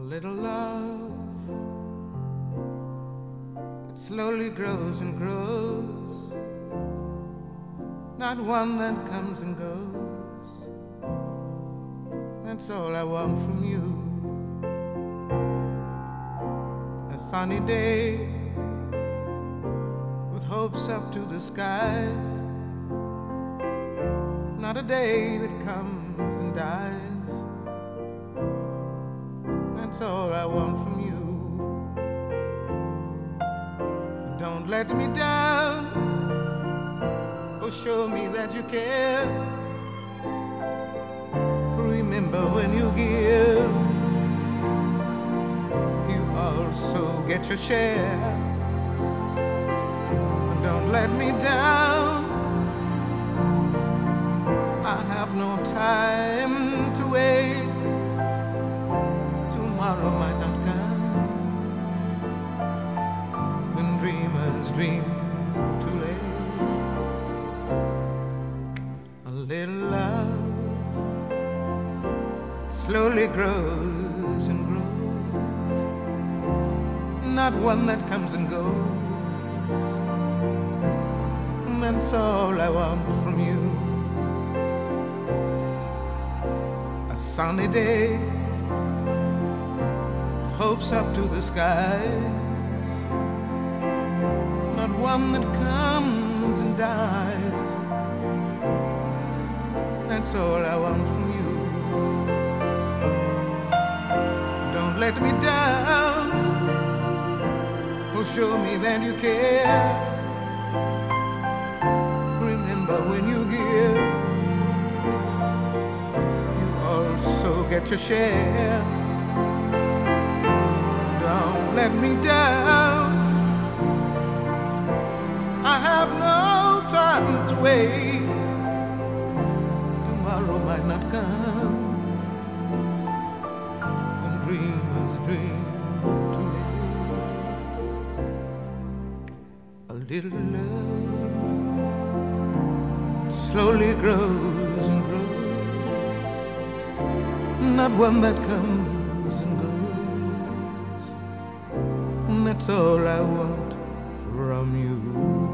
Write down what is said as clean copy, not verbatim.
little love, it slowly grows and grows, not one that comes and goes. That's all I want from you. A sunny day with hopes up to the skies, not a day that comes and dies. That's all I want from you. Don't let me down, oh show me that you care. Remember when you give, you also get your share. Don't let me down, I have no time to wait. Tomorrow might not come when dreamers dream too late. A little love slowly grows and grows, not one that comes and goes. That's all I want from you. A sunny day, hopes up to the skies, not one that comes and dies. That's all I want from you. Don't let me down, oh show me that you care. Remember when you give, you also get your share. Don't let me down, I have no time to wait. Tomorrow might not come when dreamers dream too late. A little love slowly grows and grows, not one that comes and goes. That's all I want from you.